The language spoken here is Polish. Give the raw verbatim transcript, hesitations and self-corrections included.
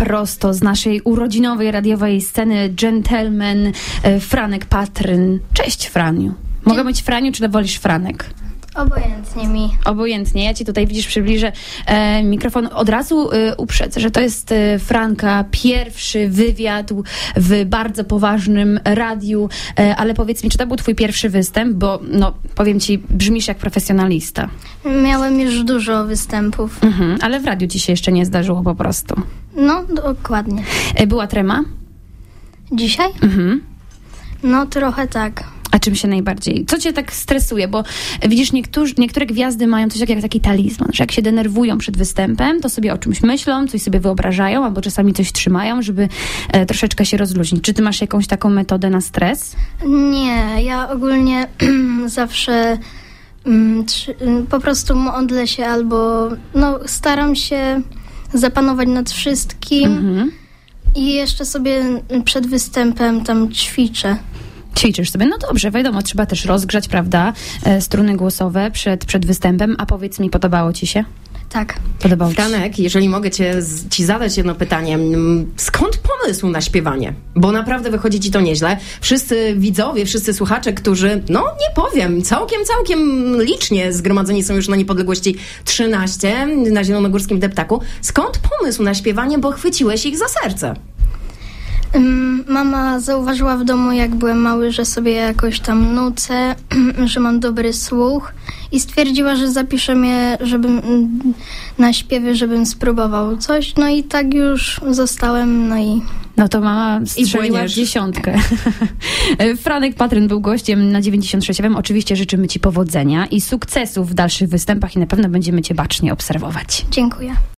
prosto z naszej urodzinowej radiowej sceny gentleman e, Franek Patryn. Cześć, Franiu. Mogę być Franiu, czy wolisz Franek? Obojętnie mi. Obojętnie. Ja ci tutaj, widzisz, przybliżę e, mikrofon. Od razu e, uprzedzę, że to jest e, Franka pierwszy wywiad w bardzo poważnym radiu, e, ale powiedz mi, czy to był twój pierwszy występ? Bo, no, powiem ci, brzmisz jak profesjonalista. Miałem już dużo występów. Mhm, ale w radiu ci się jeszcze nie zdarzyło po prostu. No, dokładnie. E, była trema? Dzisiaj? Mhm. No, trochę tak. A czym się najbardziej? Co cię tak stresuje? Bo widzisz, niektórzy, niektóre gwiazdy mają coś takiego jak taki talizman, że jak się denerwują przed występem, to sobie o czymś myślą, coś sobie wyobrażają, albo czasami coś trzymają, żeby e, troszeczkę się rozluźnić. Czy ty masz jakąś taką metodę na stres? Nie, ja ogólnie zawsze mm, trzy, po prostu modlę się albo no, staram się zapanować nad wszystkim Mhm. i jeszcze sobie przed występem tam ćwiczę. Ćwiczysz sobie. No dobrze, wiadomo, trzeba też rozgrzać, prawda, e, struny głosowe przed, przed występem. A powiedz mi, podobało ci się? Tak. Podobało ci się? Franek, jeżeli mogę cię, z- ci zadać jedno pytanie. mm, Skąd pomysł na śpiewanie? Bo naprawdę wychodzi ci to nieźle. Wszyscy widzowie, wszyscy słuchacze, którzy, no nie powiem, całkiem, całkiem licznie zgromadzeni są już na Niepodległości trzynaście na Zielonogórskim Deptaku. Skąd pomysł na śpiewanie, bo chwyciłeś ich za serce? Ym, Mama zauważyła w domu, jak byłem mały, że sobie jakoś tam nucę, że mam dobry słuch i stwierdziła, że zapisze mnie, żebym mm, na śpiewy, żebym spróbował coś. No i tak już zostałem, no i No to mama strzeliła w płyniesz. dziesiątkę. Franek Patryn był gościem na dziewięćdziesiąt sześć F M. Oczywiście życzymy ci powodzenia i sukcesów w dalszych występach i na pewno będziemy cię bacznie obserwować. dziękuję.